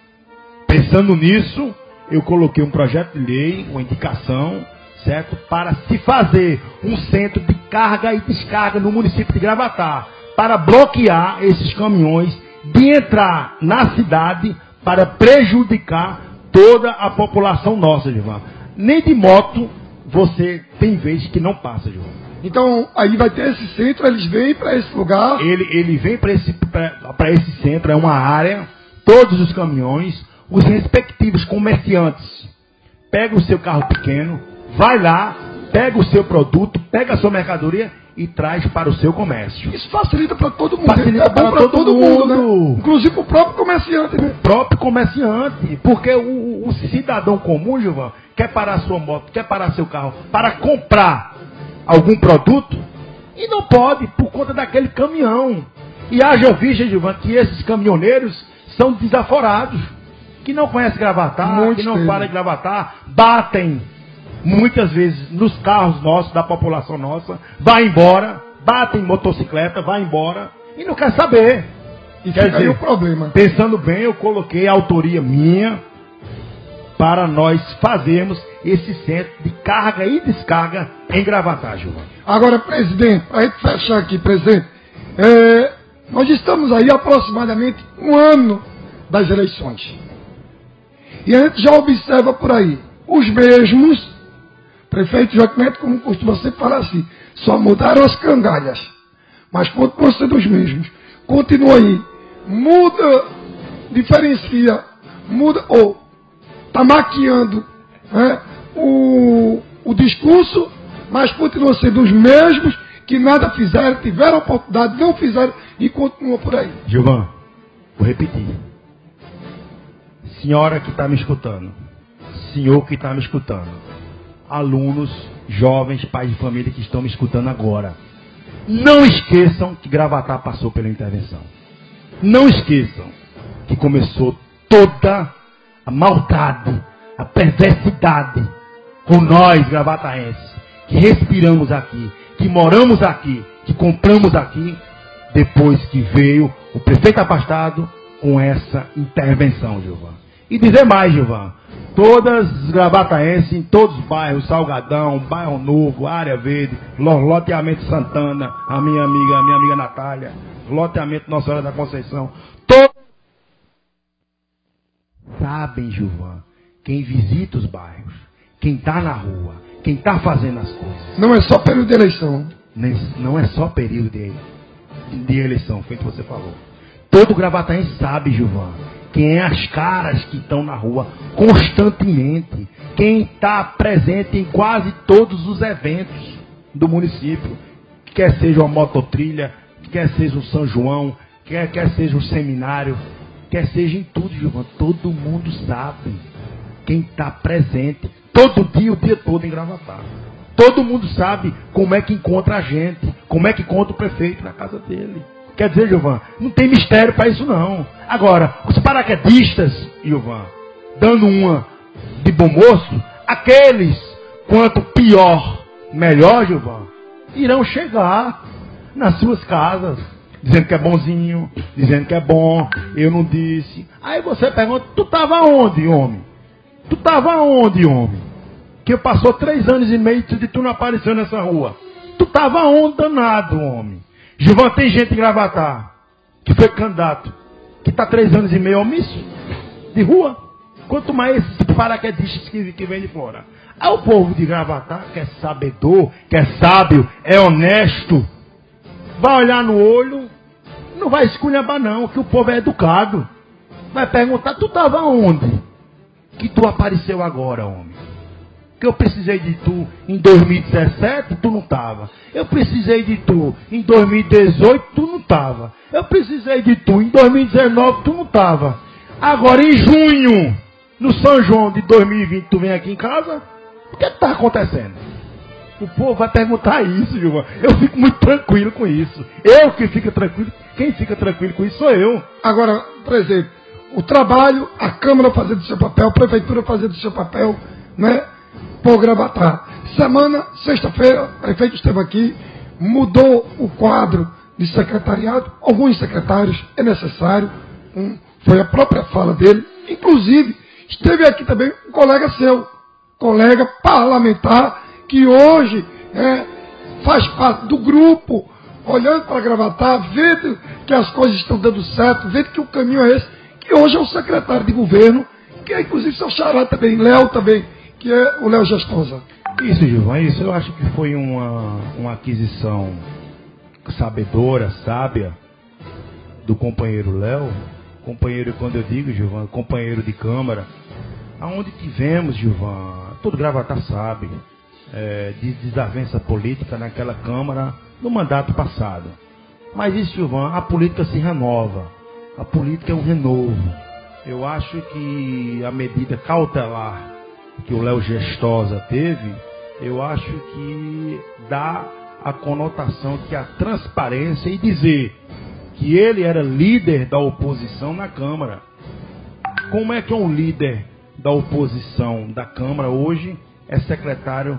Pensando nisso, eu coloquei um projeto de lei, uma indicação, certo? Para se fazer um centro de carga e descarga no município de Gravatá, para bloquear esses caminhões de entrar na cidade para prejudicar toda a população nossa, Gilvan. Nem de moto você tem vez que não passa, Gilvan. Então, aí vai ter esse centro, eles vêm para esse lugar. Ele, ele vem para esse, esse centro, é uma área, todos os caminhões, os respectivos comerciantes, pega o seu carro pequeno, vai lá, pega o seu produto, pega a sua mercadoria e traz para o seu comércio. Isso facilita para todo mundo. Facilita é bom para todo, todo mundo, mundo, né? Inclusive o próprio comerciante, né? O próprio comerciante, porque o, o cidadão comum, Gilvan, quer parar sua moto, quer parar seu carro para comprar algum produto e não pode por conta daquele caminhão. E haja vista, Gilvan, que esses caminhoneiros são desaforados, que não conhecem Gravatá, Muito que não tempo. falam de Gravatá, batem muitas vezes nos carros nossos, da população nossa, vai embora, batem em motocicleta, vai embora e não quer saber. E quer fica dizer, aí o problema. Pensando bem, eu coloquei a autoria minha para nós fazermos esse centro de carga e descarga em Gravatá, Gilvan. Agora, presidente, para a gente fechar aqui, presidente, é, nós estamos aí aproximadamente um ano das eleições. E a gente já observa por aí, os mesmos, prefeito Joaquim Neto, como costuma sempre falar assim, só mudaram as cangalhas, mas continuam sendo os mesmos. Continua aí, muda, diferencia, muda, ou está maquiando, né, o, o discurso, mas continuam sendo os mesmos que nada fizeram, tiveram oportunidade, não fizeram e continuam por aí. Gilvan, vou repetir. Senhora que está me escutando, senhor que está me escutando, alunos, jovens, pais de família que estão me escutando agora, não esqueçam que Gravatá passou pela intervenção. Não esqueçam que começou toda a maldade, a perversidade com nós, gravataenses, que respiramos aqui, que moramos aqui, que compramos aqui, depois que veio o prefeito afastado com essa intervenção, Gilvan. E dizer mais, Gilvan, todas as gravataenses, em todos os bairros, Salgadão, Bairro Novo, Área Verde, loteamento Santana, a minha amiga, a minha amiga Natália, loteamento Nossa Senhora da Conceição, todos sabem, Gilvan, quem visita os bairros, quem está na rua, quem está fazendo as coisas. Não é só período de eleição. Não é só período de, de eleição, feito você falou. Todo gravataense sabe, Gilvan, Quem é as caras que estão na rua constantemente. Quem está presente em quase todos os eventos do município. Quer seja uma mototrilha, quer seja o São João, quer, quer seja o seminário, quer seja em tudo, Gilvan. Todo mundo sabe quem está presente. Todo dia, o dia todo em Gravatá. Todo mundo sabe como é que encontra a gente, como é que encontra o prefeito na casa dele. Quer dizer, Gilvan, não tem mistério para isso não. Agora, os paraquedistas, Gilvan, dando uma de bom moço, aqueles, quanto pior, melhor, Gilvan, irão chegar nas suas casas, dizendo que é bonzinho, dizendo que é bom, eu não disse. Aí você pergunta, tu estava onde, homem? Tu estava onde, homem? Que passou três anos e meio e tu não apareceu nessa rua. Tu estava onde, danado, homem? Gilvan, tem gente em Gravatá que foi candidato, que está três anos e meio omisso, de rua. Quanto mais esses paraquedistas que, que vem de fora. Aí o povo de Gravatá, que é sabedor, que é sábio, é honesto, vai olhar no olho, não vai esculhambar não, que o povo é educado. Vai perguntar, tu estava onde? Que tu apareceu agora, homem? Que eu precisei de tu em dois mil e dezessete, tu não estava. Eu precisei de tu em dois mil e dezoito, tu não estava. Eu precisei de tu em dois mil e dezenove, tu não estava. Agora em junho, no São João de dois mil e vinte, tu vem aqui em casa? O que está acontecendo? O povo vai perguntar isso, Gilvan. Eu fico muito tranquilo com isso. Eu que fico tranquilo, quem fica tranquilo com isso sou eu. Agora, por exemplo, o trabalho, a Câmara fazendo o seu papel, a Prefeitura fazendo o seu papel, né? Por Gravatá. Semana, sexta-feira, o prefeito esteve aqui, mudou o quadro de secretariado, alguns secretários, é necessário, um, foi a própria fala dele, inclusive, esteve aqui também um colega seu, colega parlamentar, que hoje é, faz parte do grupo, olhando para Gravatá, vendo que as coisas estão dando certo, vendo que o caminho é esse, que hoje é o secretário de governo, que é inclusive seu xará também, Léo também, que é o Léo Gestosa. Isso, Gilvan, isso eu acho que foi uma, uma aquisição sabedora, sábia, do companheiro Léo. Companheiro, quando eu digo, Gilvan, companheiro de Câmara, aonde tivemos, Gilvan, todo Gravatá sabe, é, de desavença política naquela Câmara no mandato passado. Mas isso, Gilvan, a política se renova, a política é um renovo. Eu acho que a medida cautelar que o Léo Gestosa teve, eu acho que dá a conotação que a transparência e dizer que ele era líder da oposição na Câmara. Como é que um líder da oposição da Câmara hoje é secretário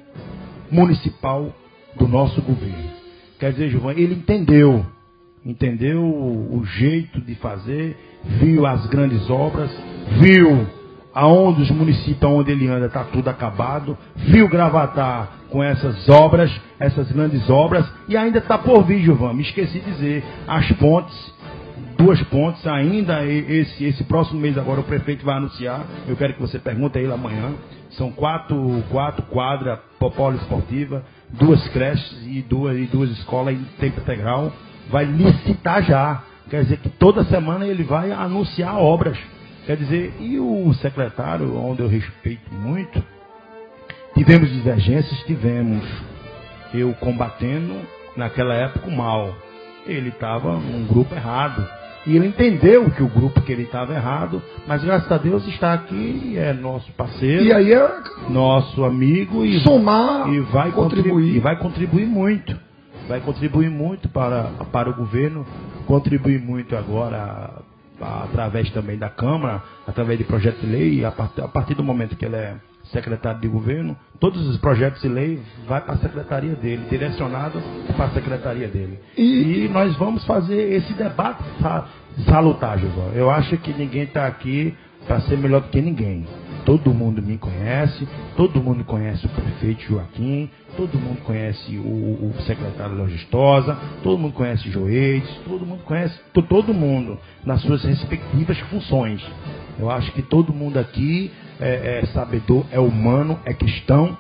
municipal do nosso governo? Quer dizer, Gilvan, ele entendeu, entendeu o jeito de fazer, viu as grandes obras, viu aonde os municípios, onde ele anda, está tudo acabado, viu Gravatá com essas obras, essas grandes obras, e ainda está por vir, Gilvan, me esqueci de dizer, as pontes, duas pontes ainda, esse, esse próximo mês agora o prefeito vai anunciar, eu quero que você pergunte a ele amanhã, são quatro, quatro quadras poliesportiva, duas creches e duas, e duas escolas em tempo integral, vai licitar já, quer dizer que toda semana ele vai anunciar obras. Quer dizer, e o secretário, onde eu respeito muito, tivemos divergências, tivemos. Eu combatendo, naquela época, o mal. Ele estava num grupo errado. E ele entendeu que o grupo que ele estava errado, mas graças a Deus está aqui, é nosso parceiro, e aí é nosso amigo, e, somar, e vai contribuir. contribuir. E vai contribuir muito. Vai contribuir muito para, para o governo, contribuir muito agora através também da Câmara, através de projetos de lei, a partir, a partir do momento que ele é secretário de governo, todos os projetos de lei vai para a secretaria dele, direcionado para a secretaria dele. E, e nós vamos fazer esse debate salutar, Gilvan. Eu acho que ninguém está aqui para ser melhor do que ninguém. Todo mundo me conhece, todo mundo conhece o prefeito Joaquim, todo mundo conhece o, o secretário Léo Gestosa, todo mundo conhece Joeides, todo mundo conhece todo mundo nas suas respectivas funções. Eu acho que todo mundo aqui é, é sabedor, é humano, é cristão,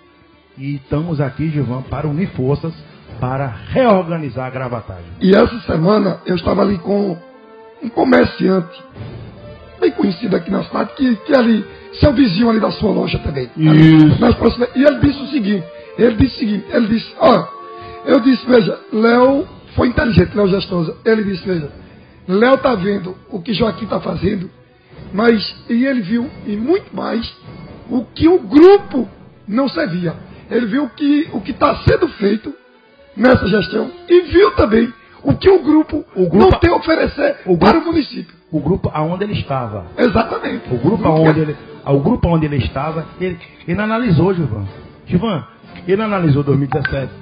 e estamos aqui, Gilvan, para unir forças, para reorganizar a Gravatá. E essa semana eu estava ali com um comerciante bem conhecido aqui na cidade, que, que ali, seu vizinho ali da sua loja também. Isso. Nas próximas, e ele disse o seguinte, ele disse o seguinte, ele disse, ó, eu disse, veja, Léo foi inteligente, Léo Gestosa. Ele disse, veja, Léo está vendo o que Joaquim está fazendo, mas, e ele viu, e muito mais, o que o grupo não servia. Ele viu que, o que está sendo feito nessa gestão e viu também o que o grupo, o grupo não tem a oferecer o para grupo, o município. O grupo aonde ele estava. Exatamente. O grupo, o grupo aonde ele, o grupo onde ele estava, ele, ele analisou, Gilvan. Gilvan, ele analisou dois mil e dezessete,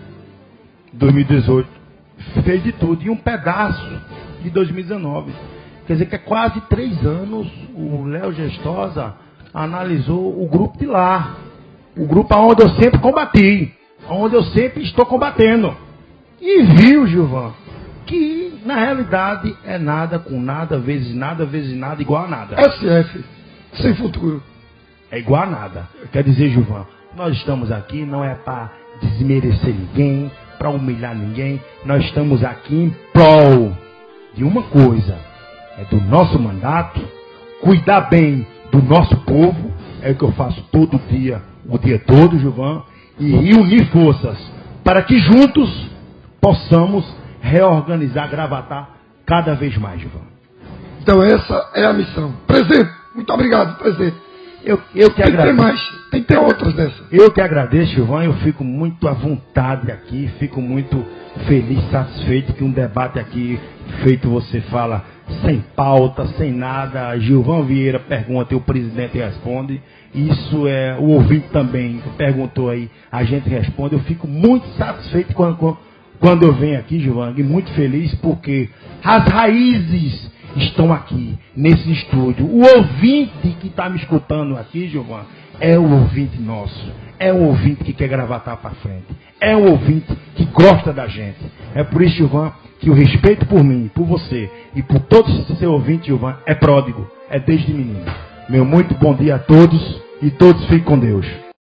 dois mil e dezoito, fez de tudo, e um pedaço de dois mil e dezenove. Quer dizer que é quase três anos o Léo Gestosa analisou o grupo de lá. O grupo onde eu sempre combati, onde eu sempre estou combatendo. E viu, Gilvan, que na realidade é nada com nada, vezes nada, vezes nada, igual a nada. S F, sem futuro. É igual a nada. Quer dizer, Gilvan, nós estamos aqui não é para desmerecer ninguém, para humilhar ninguém. Nós estamos aqui em prol de uma coisa. É do nosso mandato, cuidar bem do nosso povo. É o que eu faço todo dia, o dia todo, Gilvan. E unir forças para que juntos possamos reorganizar Gravatá cada vez mais, Gilvan. Então essa é a missão. Presidente, muito obrigado, presidente. Eu, eu que tem agradeço. Tem que ter mais, tem que ter outras dessas. Eu que agradeço, Gilvan. Eu fico muito à vontade aqui, fico muito feliz, satisfeito que um debate aqui feito, você fala, sem pauta, sem nada. Gilvan Vieira pergunta e o presidente responde. Isso é, o ouvinte também perguntou aí, a gente responde. Eu fico muito satisfeito quando, quando eu venho aqui, Gilvan, e muito feliz porque as raízes estão aqui, nesse estúdio. O ouvinte que está me escutando aqui, Gilvan, é o ouvinte nosso. É o ouvinte que quer Gravatá para frente. É o ouvinte que gosta da gente. É por isso, Gilvan, que o respeito por mim, por você e por todos os seus ouvintes, Gilvan, é pródigo. É desde menino. Meu muito bom dia a todos e todos fiquem com Deus.